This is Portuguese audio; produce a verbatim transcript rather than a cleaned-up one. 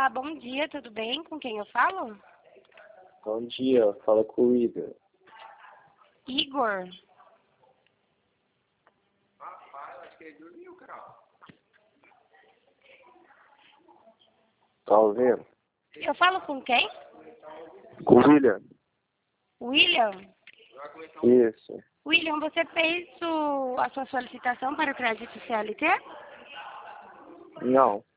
Olá, bom dia, tudo bem? Com quem eu falo? Bom dia, fala com o Igor. Igor? Rapaz, acho que ele dormiu, cara. Tá ouvindo? Eu falo com quem? Com o William. William? Isso. William, você fez o, a sua solicitação para o crédito C L T? Não.